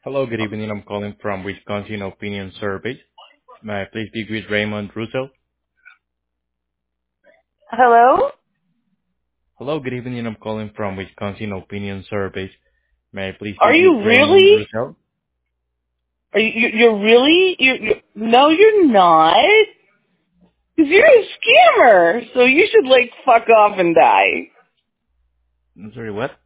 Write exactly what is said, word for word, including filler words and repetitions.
Hello, good evening. I'm calling from Wisconsin Opinion Survey. May I please speak with Raymond Russell? Hello? Hello, good evening. I'm calling from Wisconsin Opinion Survey. May I please Are speak with you Raymond really? Russell? Are you, you- you're really? You're, you're, no, you're not. Because you're a scammer. So you should, like, fuck off and die. I'm sorry, what?